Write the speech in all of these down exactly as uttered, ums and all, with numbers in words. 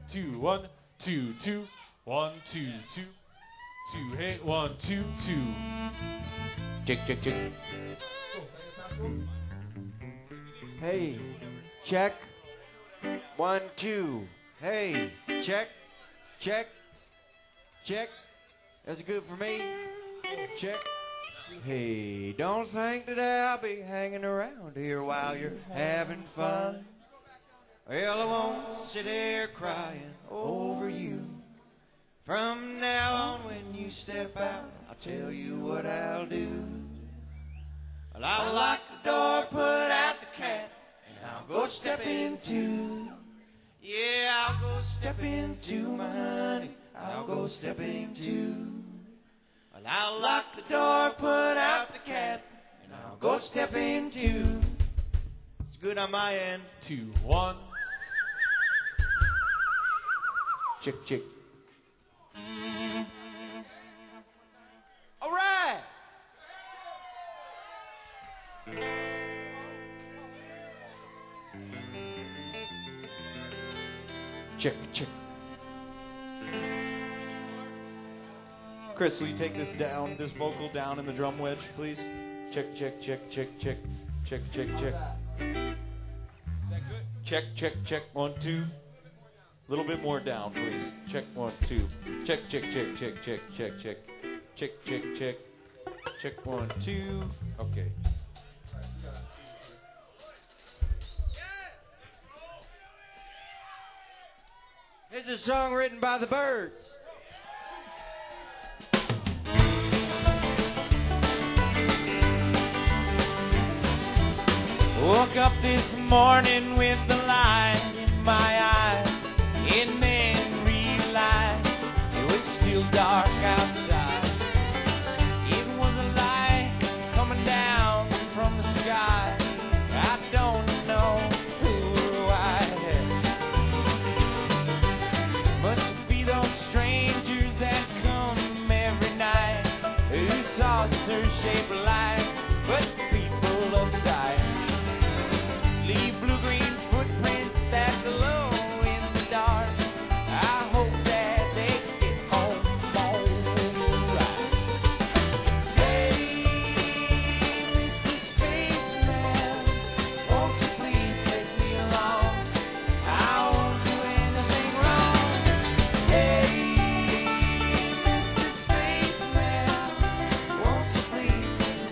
two, one, two, two, one, two, two, two, hey, one, two, two. Check, check, check. Hey, check. One, two. Hey, check, check, check. That's good for me. Check. Hey, don't think that I'll be hanging around here while you're having fun. Well, I won't sit there crying over you. From now on, when you step out, I'll tell you what I'll do. Well, I'll lock the door, put out the cat, and I'll go step into. Yeah, I'll go step into my honey. I'll go step into. Well, I'll lock the door, put out the cat, and I'll go step into. It's good on my end. Two, one. Check, check. All right. Check, check. Chris, will you take this down, this vocal down in the drum wedge, please? Check, check, check, check, check, check, check, check. Check, check, check, one, two. A little bit more down, please. Check, one, two. Check, check, check, check, check, check, check. Check, check, check. Check, one, two. Okay. Here's a song written by the Birds. Woke up this morning with the light in my eyes, and then realized it was still dark outside. It was a light coming down from the sky. I don't know who or why. Must be those strangers that come every night, who saucer-shaped lights, but people uptight. Leave blue-green footprints that glow in the dark. I hope that they get home alright. Hey, Mister Spaceman, won't you please take me along? I won't do anything wrong. Hey, Mister Spaceman, won't you please take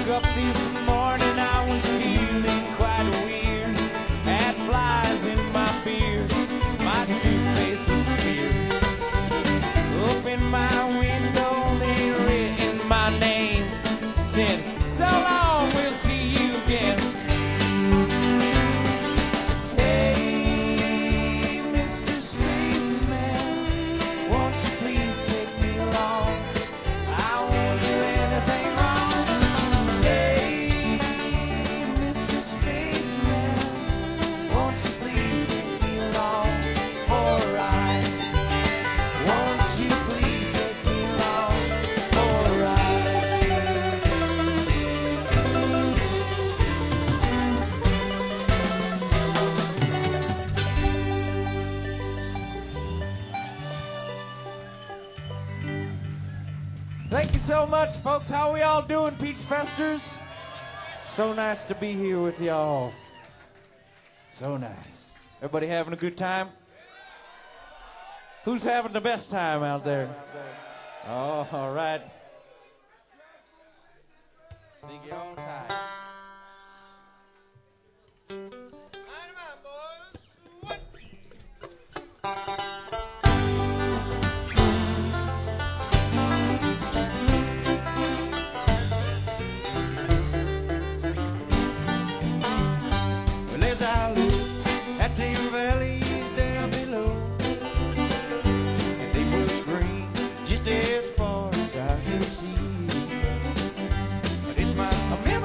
up this morning, I was feeling quite weird. Had flies in my beard, my toothpaste was smeared. Up in my window, they written my name. Said, so long, we'll see you again. Hey, Mister Spaceman, won't you please take me along? I won't do anything wrong. Hey, Mister Spaceman, won't you please take me along for a ride? Won't you please take me along for a ride? Thank you so much, folks. How we all doing, Peach Festers? So nice to be here with y'all. So nice. Everybody having a good time? Who's having the best time out there? Oh, all right. Think you're all tired. Well, as I look at the valley down below, and it was green just as far as I could see. But it's my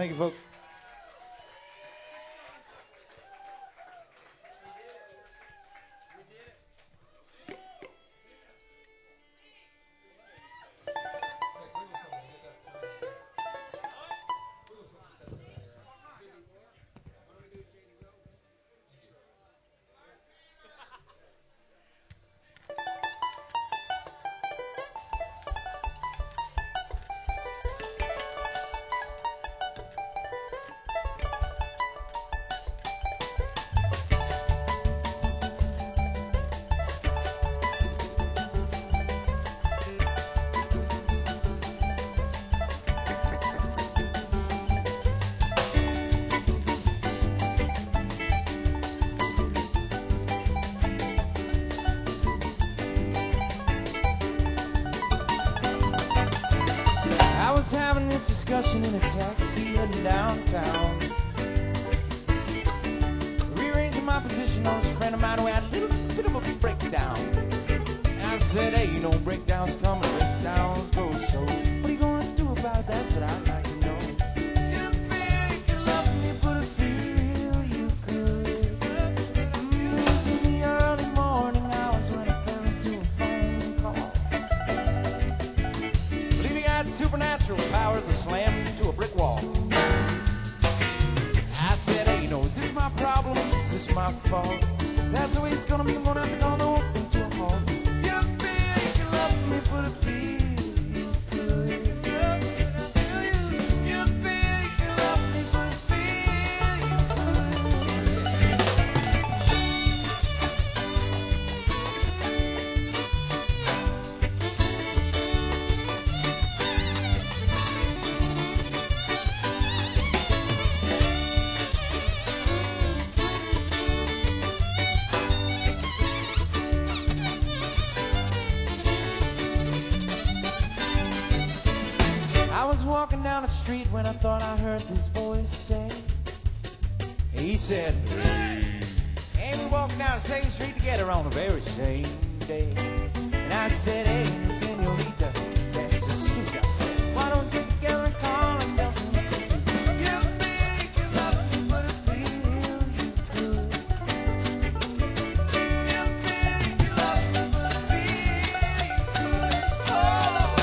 Thank you, folks. Having this discussion in a taxi heading downtown, rearranging my position on this friend of mine who had a little bit of a breakdown. And I said, hey, you know, breakdowns come and breakdowns go, so what are you gonna do about it? That's what I'd like to know. You feel you can love me, but I feel you could. Mm, it was in the early morning hours when I fell into a phone call. Believing I had supernatural powers, I slammed into a brick wall. I said, hey, you know, is this my problem? Is this my fault? That's the way it's gonna be. I'm gonna have to call the whole thing to a halt. You feel you can love me, but I feel you could. You feel you can love me, but I feel you I was walking down the street when I thought I heard this voice say, he said, hey, we walking down the same street together on the very same day. And I said, hey, senorita, that's just stupid. I said, why don't we get together and call ourselves and listen to you think you love me, but I feel you could. You think you love me, but I feel you could. Oh, oh.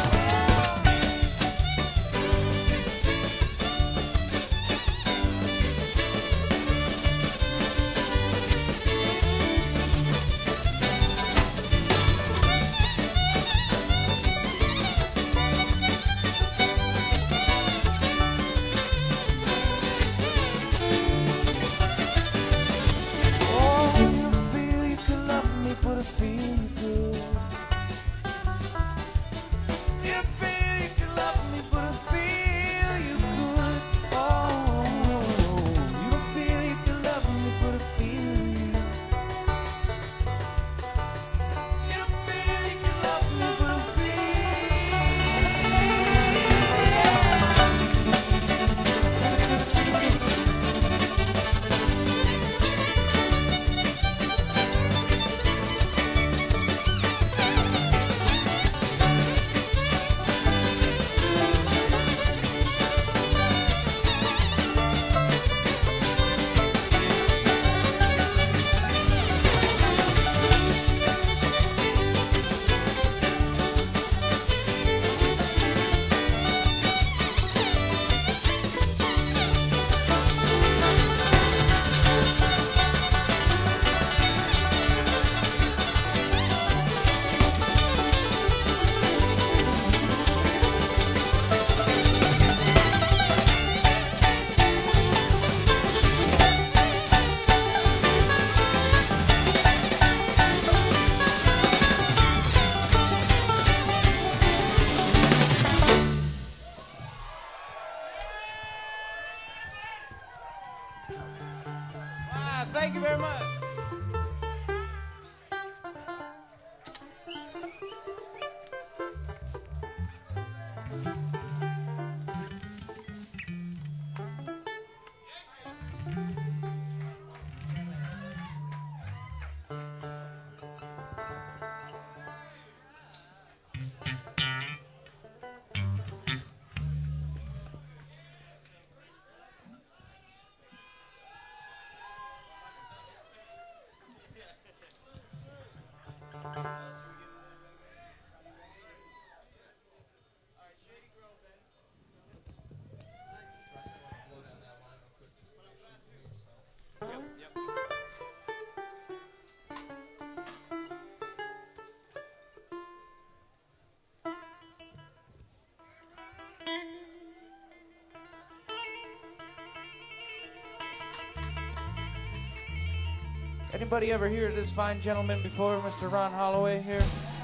Anybody ever hear this fine gentleman before, Mister Ron Holloway here?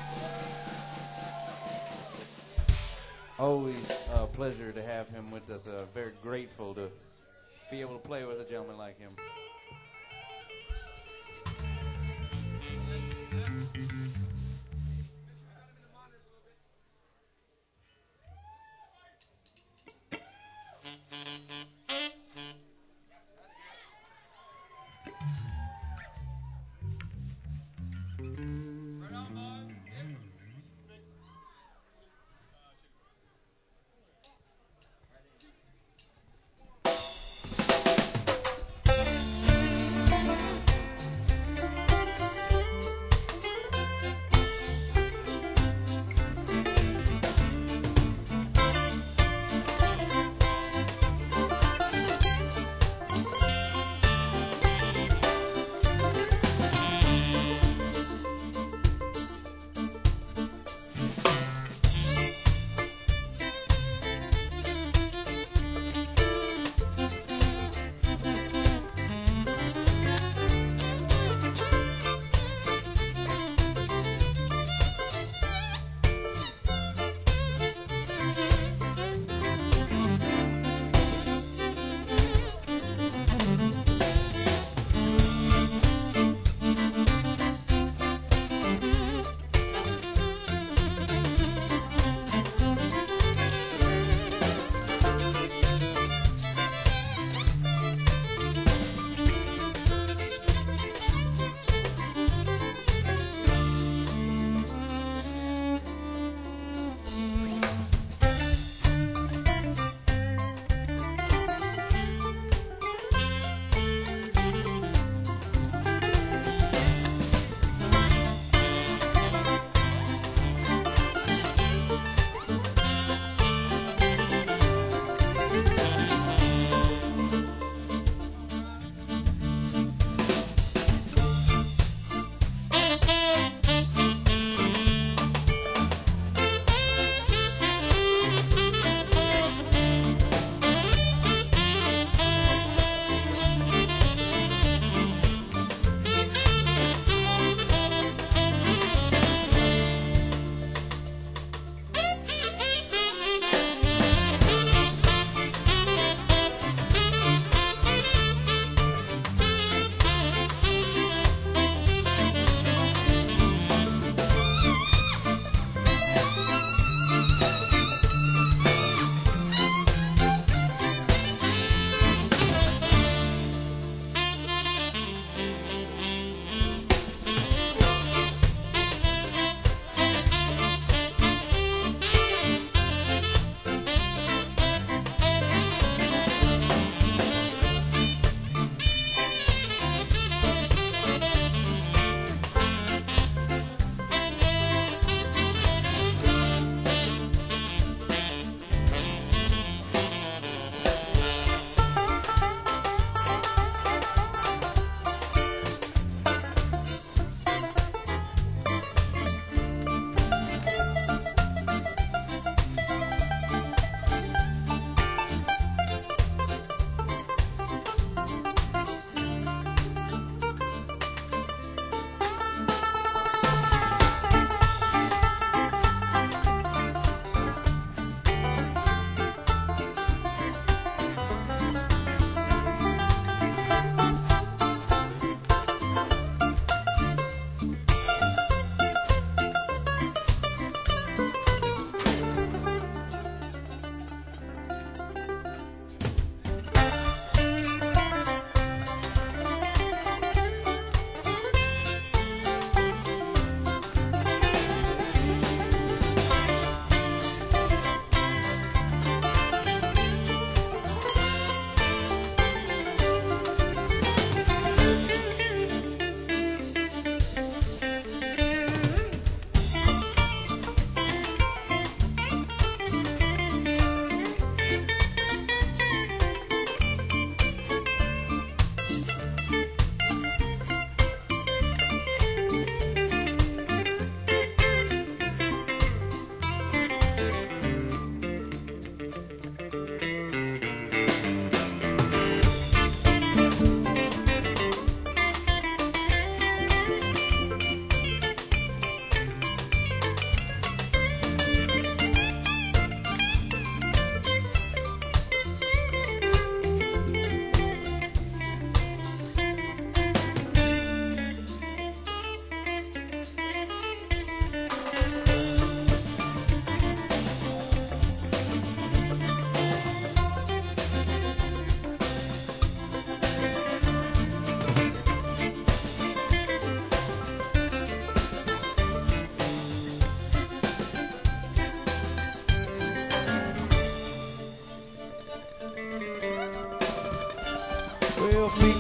Always a pleasure to have him with us. Uh, very grateful to be able to play with a gentleman like him.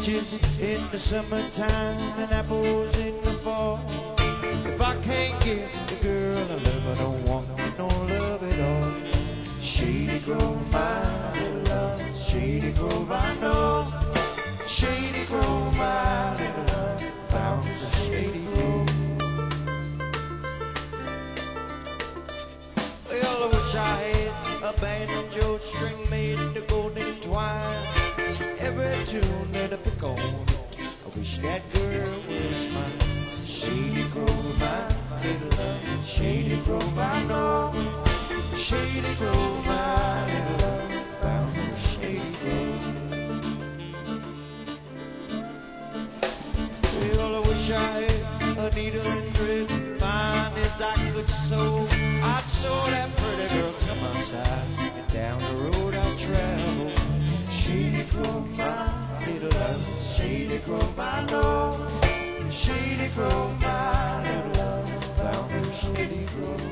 peaches in the summertime and apples in the fall. If I can't give the girl I love, I don't want no love at all. Shady Grove, my little love, Shady Grove, I know. Shady Grove, my little love, found the Shady Grove. Well, I wish I had a banjo string made into golden twine. Every tune that I pick on, I wish that girl was mine. Shady Grove, my little love, Shady Grove, I know. Shady Grove, my little love, found the Shady Grove. Well, I wish I had a needle and thread, fine as I could sew. I'd sew that pretty girl to my side, and down the road I'd travel. Shady Grove, my little love, Shady Grove, I know. Shady Grove, my little love, found her Shady Grove.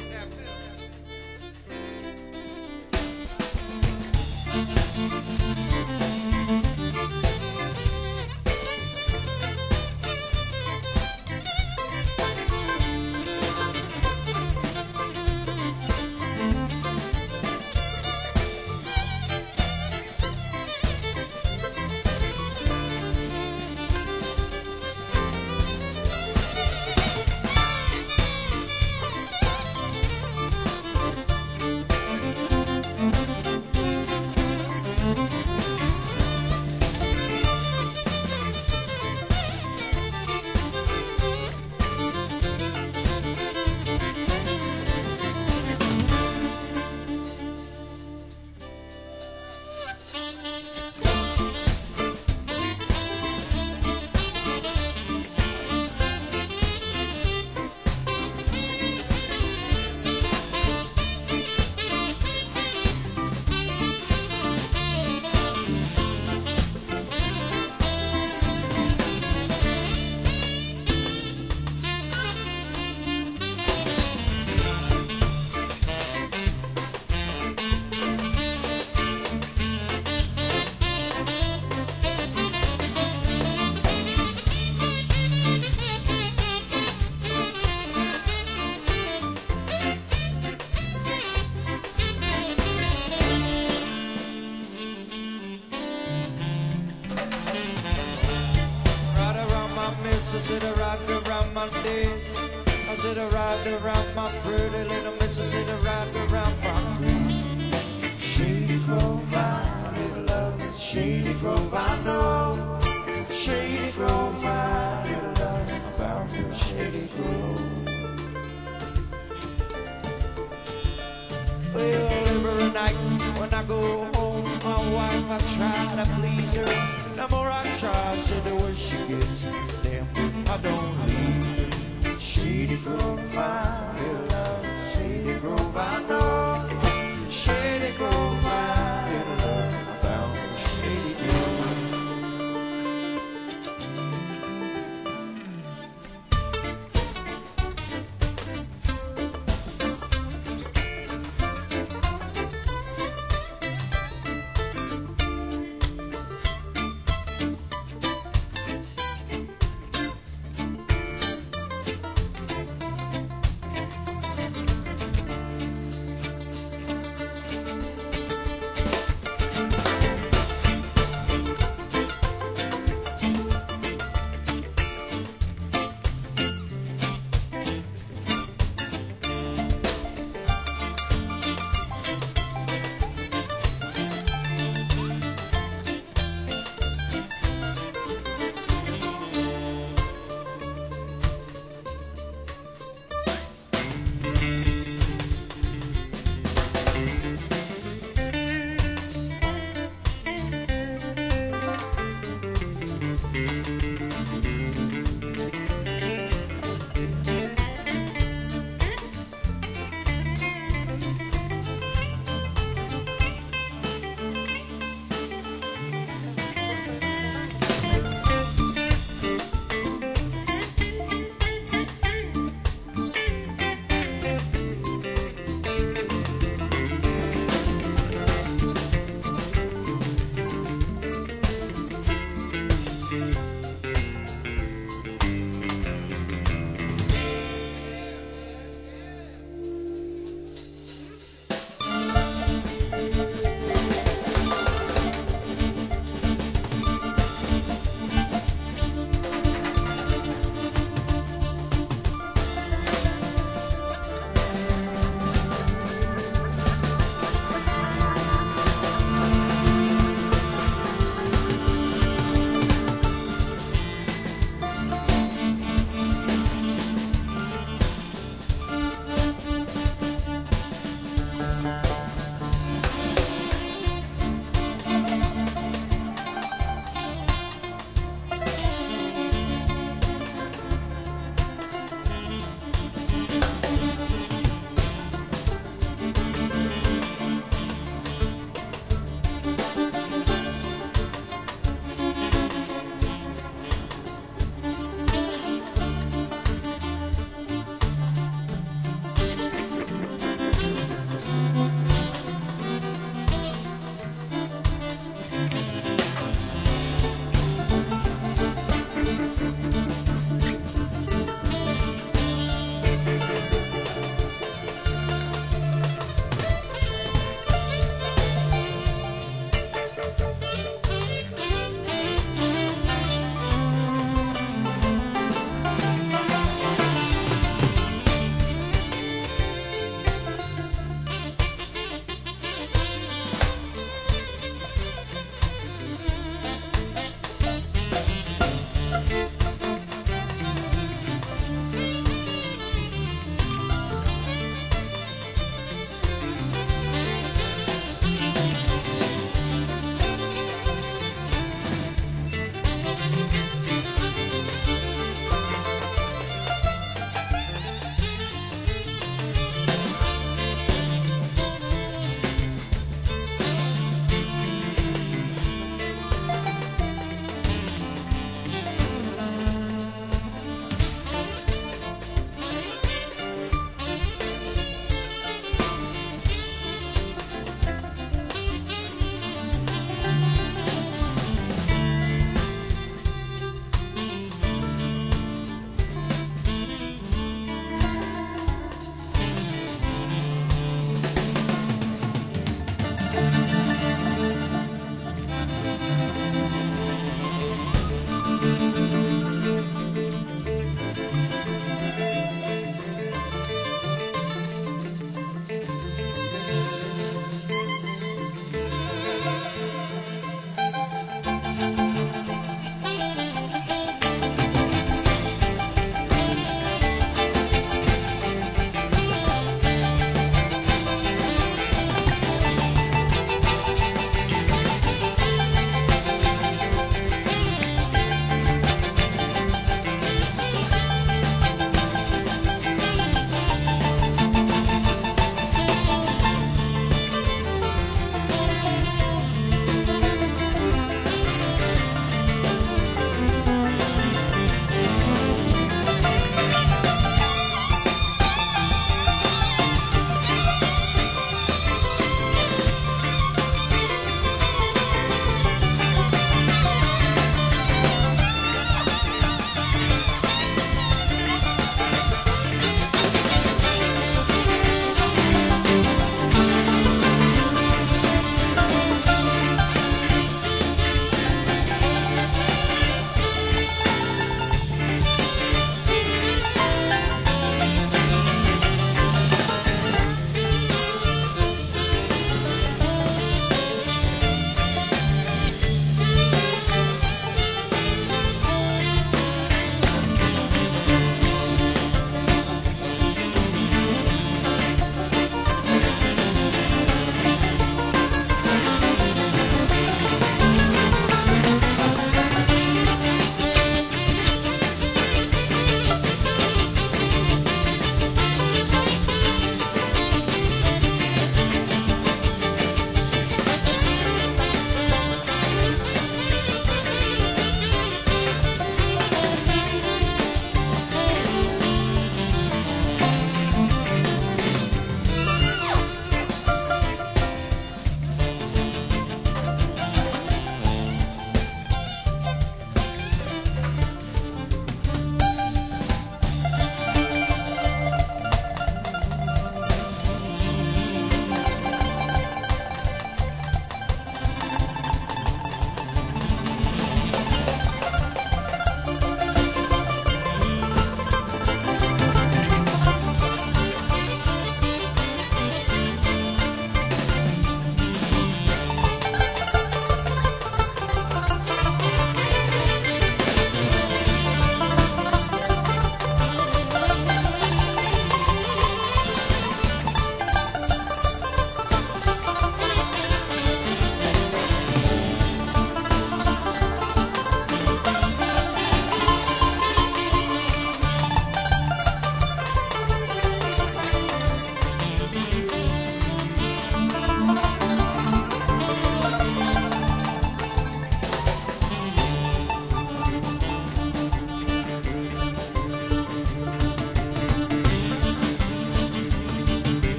I said I ride around my days. I said I ride around my pretty little miss. I said I ride around my crew. Shady Grove, my little love, Shady Grove, I know. Shady Grove, my little love, about the Shady Grove. Well, every night when I go home, my wife, I try to please her. The more I try, I said the worse she gets. Damn if I don't leave. Shady Grove, my little love, Shady Grove, I know. Shady Grove, my little love, I found the Shady Grove.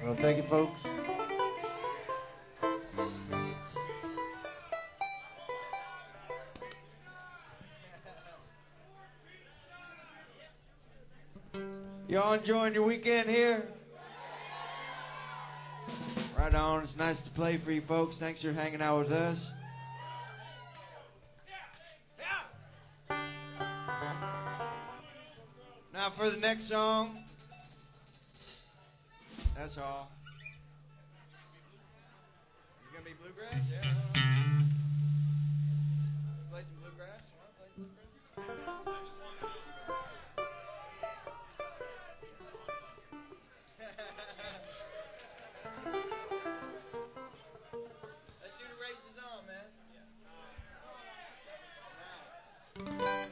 Well, thank you, folks. Y'all enjoying your weekend here? Right on. It's nice to play for you folks. Thanks for hanging out with us. Now for the next song. That's all. You gonna be bluegrass? Yeah. Play some bluegrass? You wanna play some bluegrass? Let's do the races on, man. Now.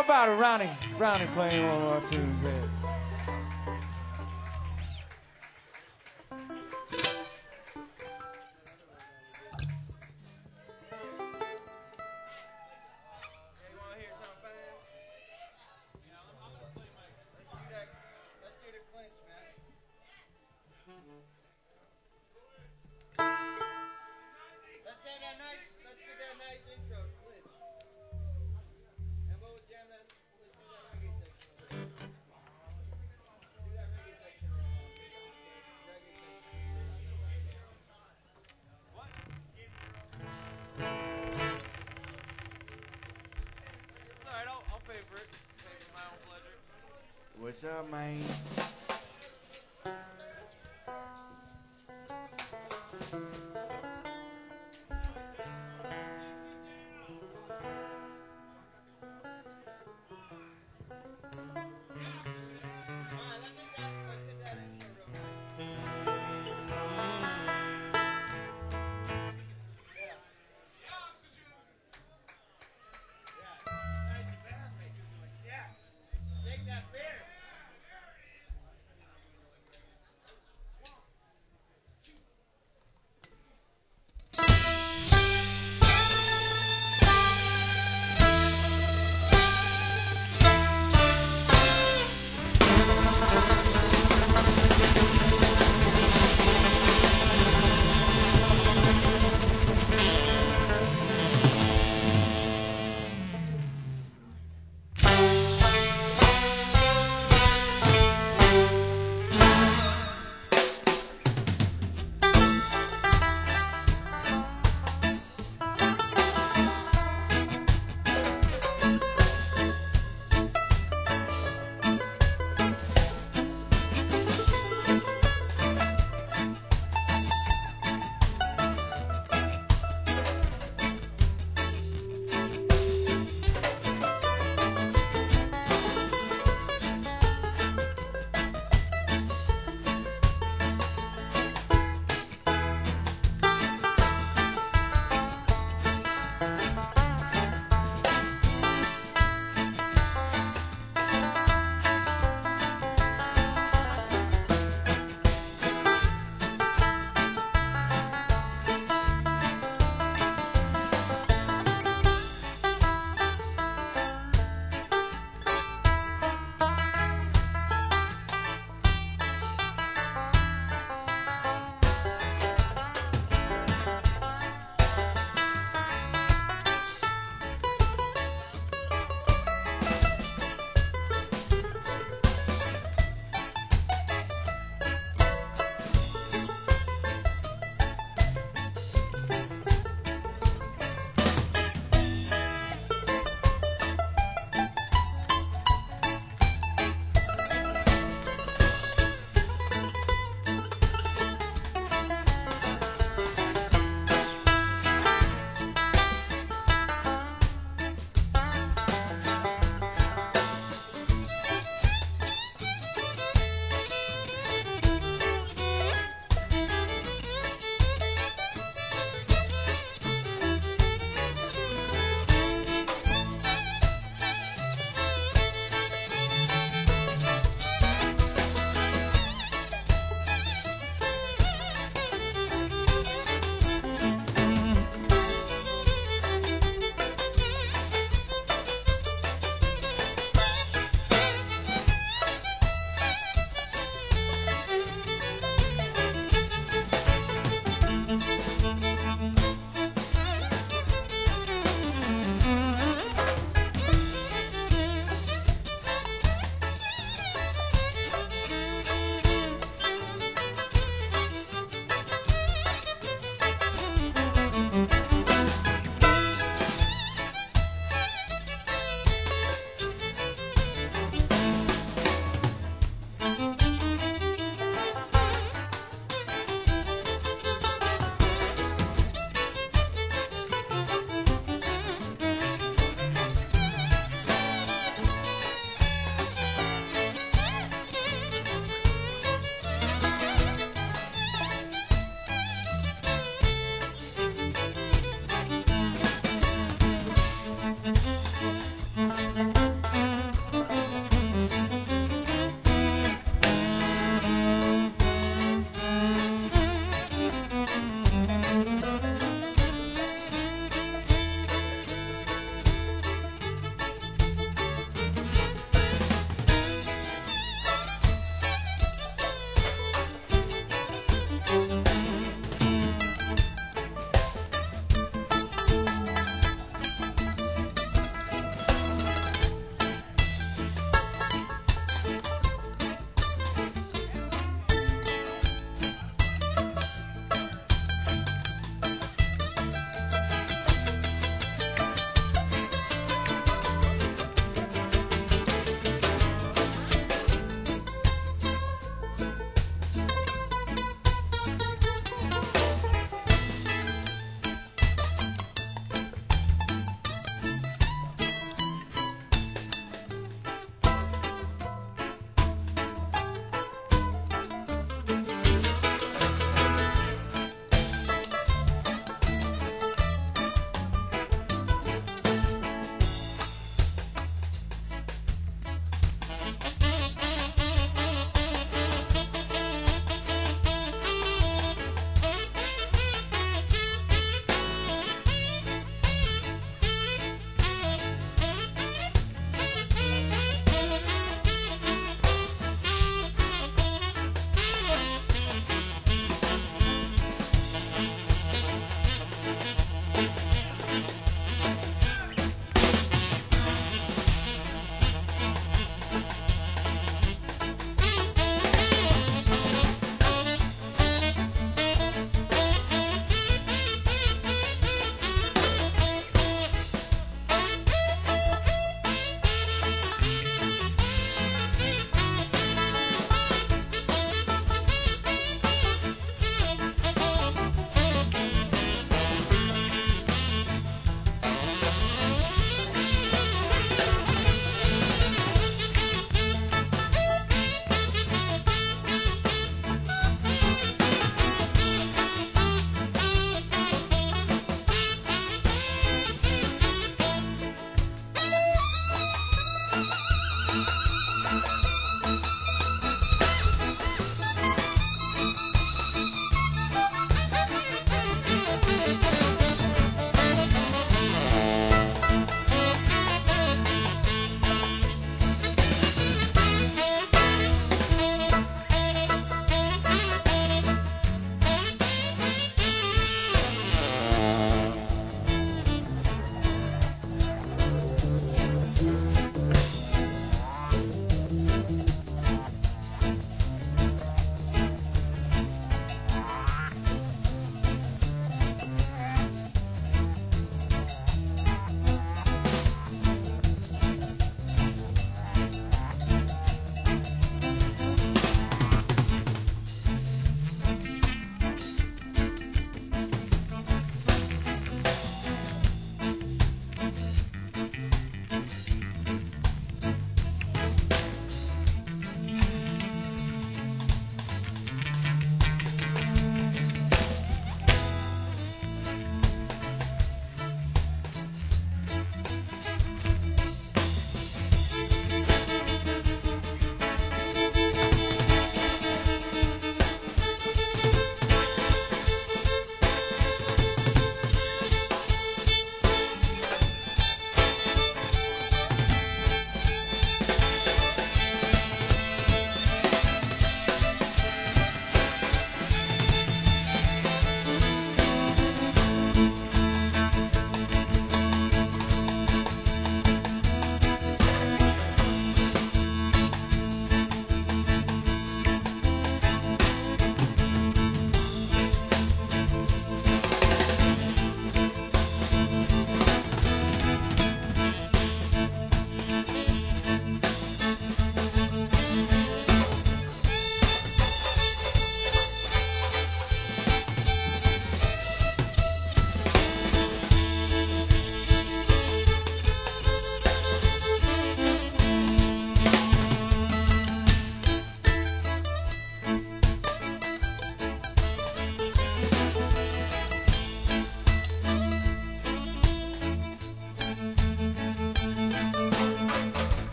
How about a Ronnie? Ronnie playing one more Tuesday. What's up, man?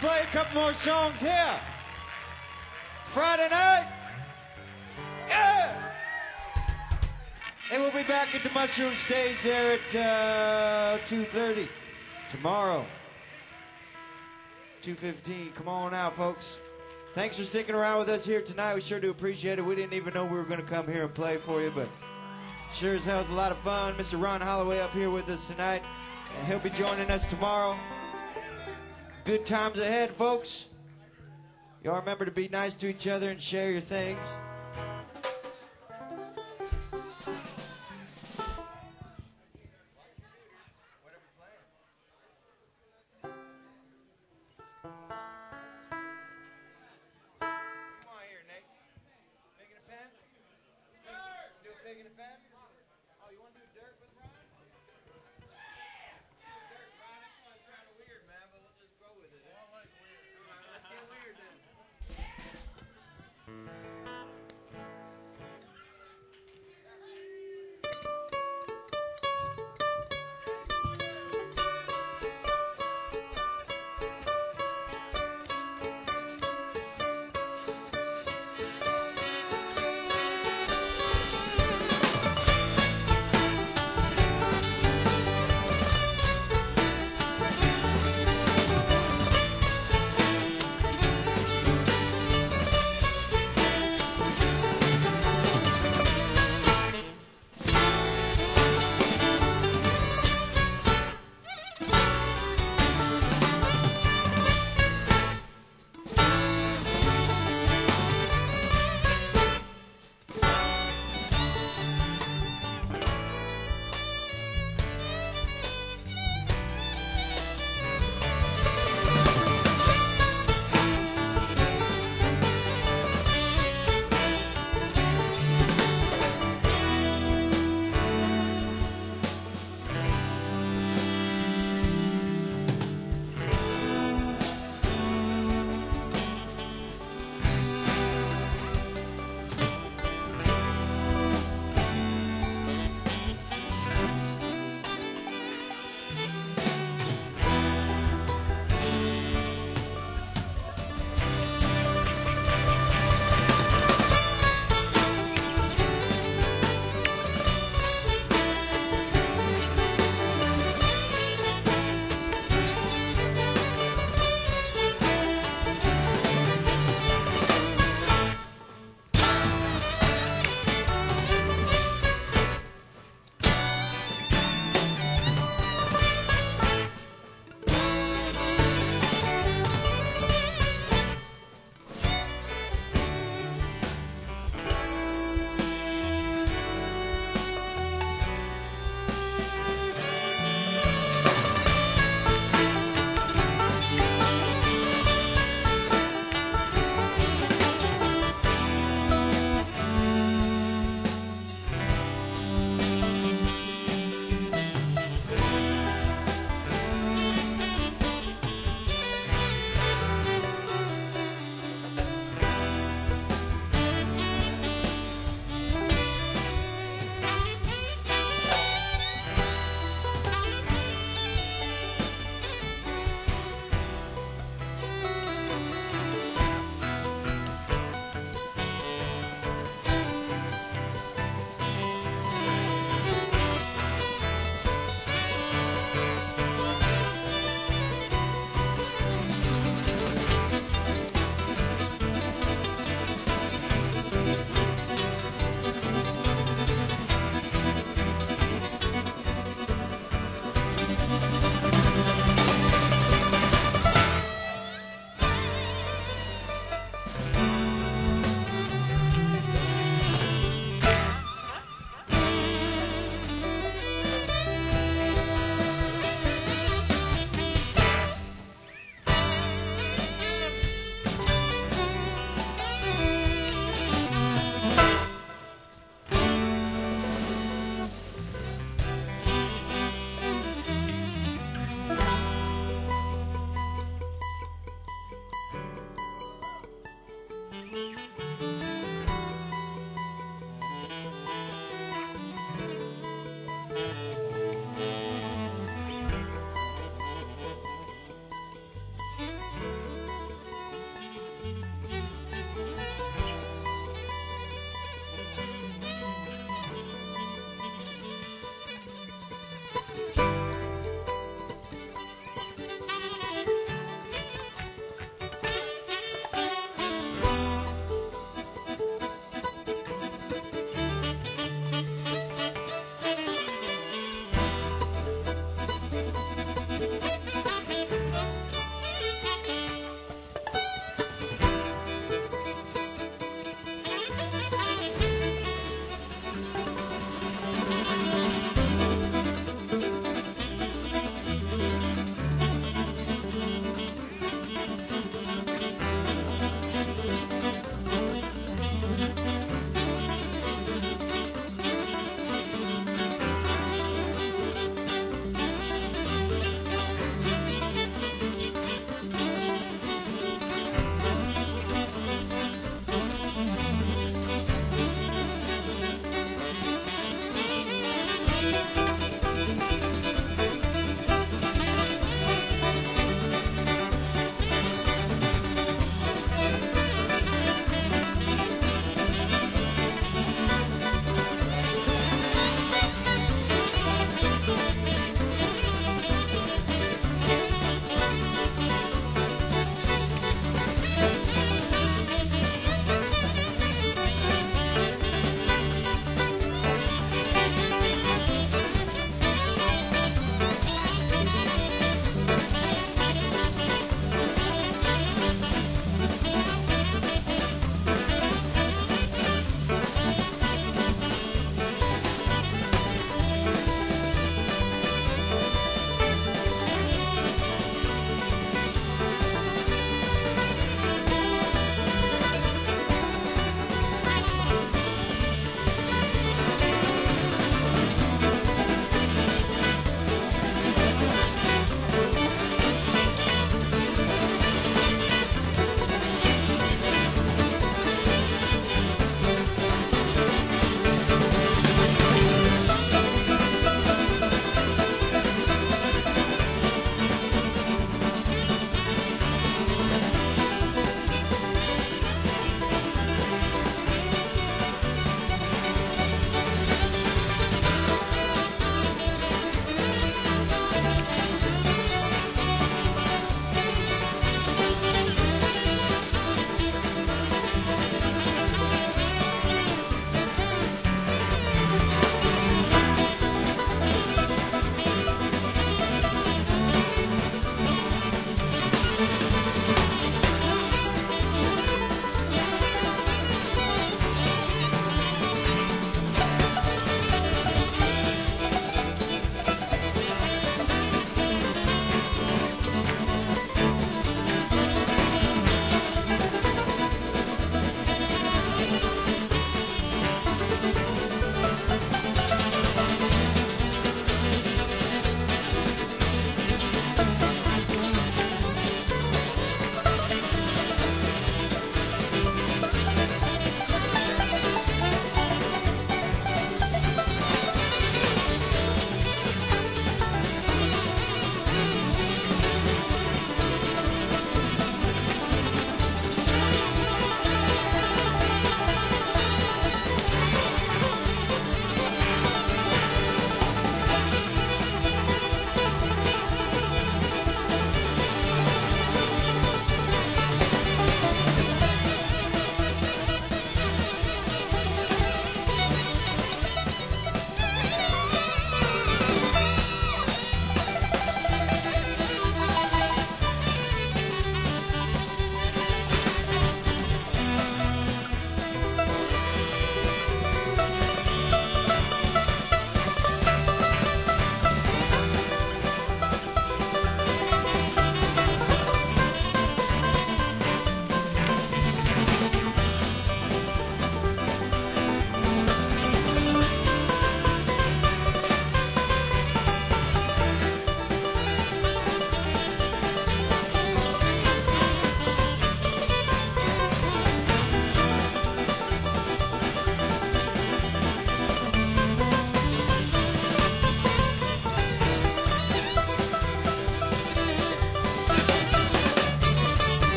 play a couple more songs here. Friday night. Yeah! And we'll be back at the Mushroom Stage there at uh, two thirty tomorrow. two fifteen. Come on out, folks. Thanks for sticking around with us here tonight. We sure do appreciate it. We didn't even know we were going to come here and play for you, but sure as hell is a lot of fun. Mister Ron Holloway up here with us tonight, and he'll be joining us tomorrow. Good times ahead, folks. Y'all remember to be nice to each other and share your things.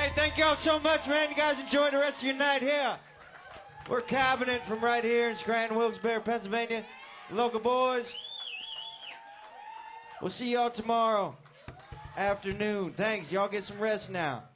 Hey, thank y'all so much, man. You guys enjoy the rest of your night here. We're Cabinet from right here in Scranton, Wilkes-Barre, Pennsylvania. Local boys. We'll see y'all tomorrow afternoon. Thanks. Y'all get some rest now.